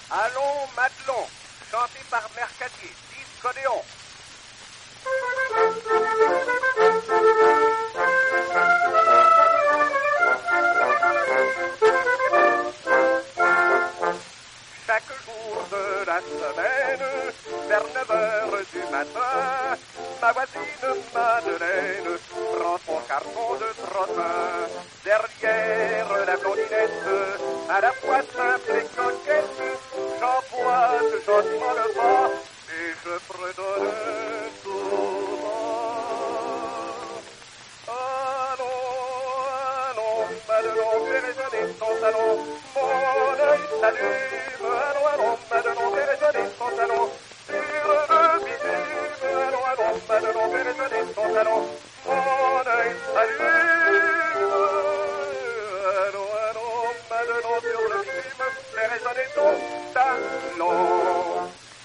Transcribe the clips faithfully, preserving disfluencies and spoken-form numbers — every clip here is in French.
Allons, Madelon, chanté par Mercadier, discodéon. Chaque jour de la semaine, vers neuf heures du matin, ma voisine Madeleine prend son carton de trottin. Derrière la blondinette, à la fois simple et coquette, j'emboîte gentiment le pas et je fredonne un tourment. Allons, allons, Madelon, fais résonner son salon, mon œil s'allume. Allons, allons, Madelon, fais résonner son salon, sur le bitume. Allons, allons, Madelon, fais résonner son salon, mon œil s'allume. Allons, allons, Madelon, sur le bitume, fais résonner ton talon.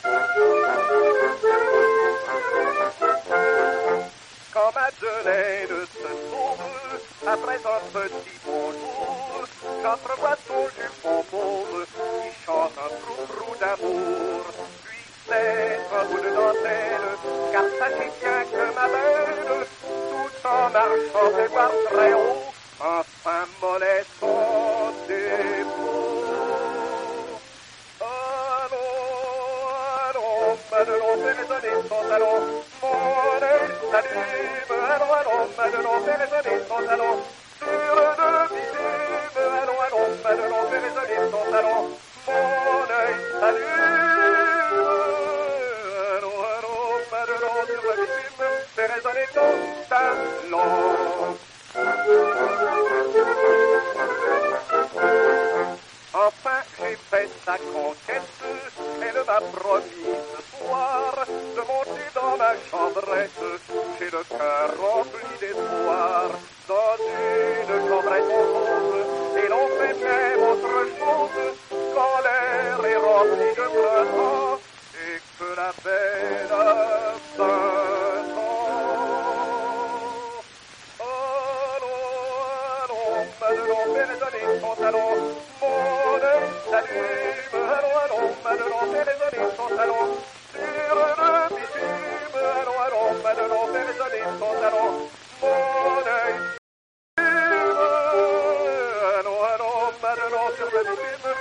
Quand Madeleine se sauve, après un petit bonjour, j'entrevois son jupon pauvre qui chante un trou-trou d'amour. Puis c'est un bout de dentelle, car sachez bien que ma belle, tout en marchant fait voir très haut, un fin mollet son défaut. Madelon, fais résonner son talon, mon œil s'allume. Allons, allons, Madelon, fais résonner son talon, sur le bitume. Allons, allons, Madelon, fais résonner son talon, mon œil s'allume. Allons, allons, Madelon, sur le bitume, fais résonner ton talon. Enfin, j'ai fait sa conquête, elle m'a promis ce soir de monter dans ma chambrette. J'ai le cœur rempli d'espoir, dans une chambrette rose, et l'on fait même autre chose quand l'air est rempli de printemps et que la belle a vingt ans. Allons, allons, Madelon, fais résonner son talon, mon œil s'allume. Allons, allons, Madelon, fais résonner son talon, sur le bitume. Allons, allons, Madelon, fais résonner son talon, mon œil s'allume. Allons, allons, Madelon, sur le bitume,